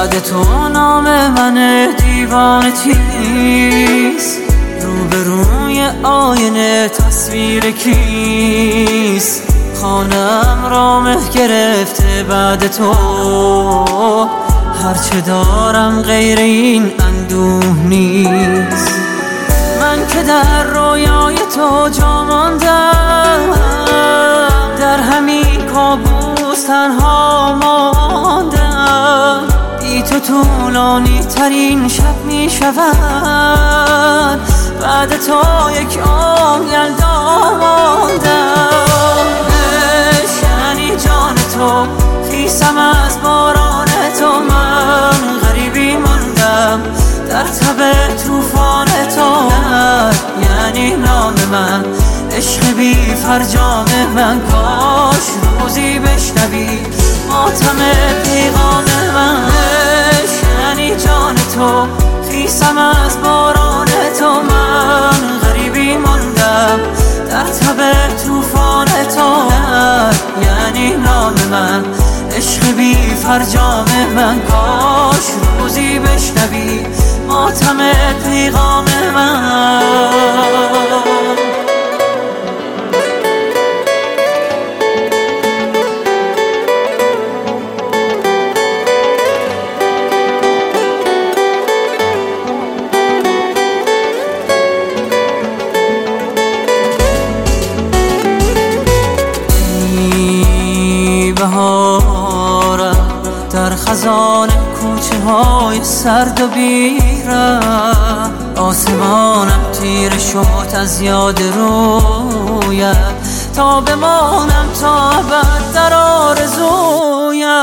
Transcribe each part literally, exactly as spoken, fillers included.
بعد تو نام من دیوانه چیست؟ روبروی آینه تصویر کیست؟ خانم را مه گرفته بعد تو، هرچه دارم غیر این اندوه نیست. من که در رویای تو جا ماندم، در همین کابوس تنها ماندم. بی تو طولانی ترین شب می شود، بعد تو یک عمر یلدا ماندم. یعنی جان تو خیسم از باران تو، من غریبی ماندم در تب توفان تو. یعنی نام من عشق بی فرجام من، کاش روزی بشنوی ماتم پیغام من. یعنی جان تو خیسم از باران تو، من غریبی ماندم در تب توفان تو. یعنی نام من عشق بی فرجام من، کاش روزی بشنوی ماتم پیغام من. بهارم در خزان کوچه های سرد و بیرم، آسمانم تیره شد از یاد رویت، تا بمانم تا ابد در آرزویت.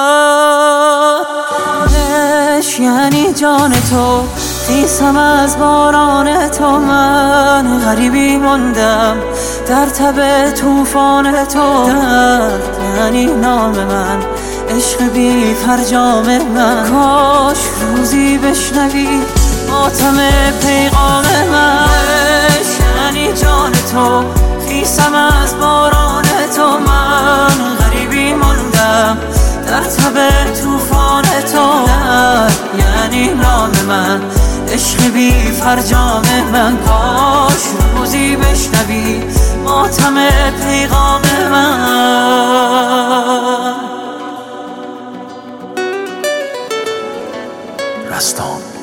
یعنی جان تو خیسم از باران تو، من غریبی ماندم در تب توفان تو. یعنی نام من عشق بی فرجام من، کاش روزی بشنوی ماتم پیغام من. یعنی جان تو خیسم از باران تو، من غریبی ماندم در تب توفان تو. یعنی نام من عشق بی فرجام من، کاش روزی بشنوی ماتم پیغام من. رستان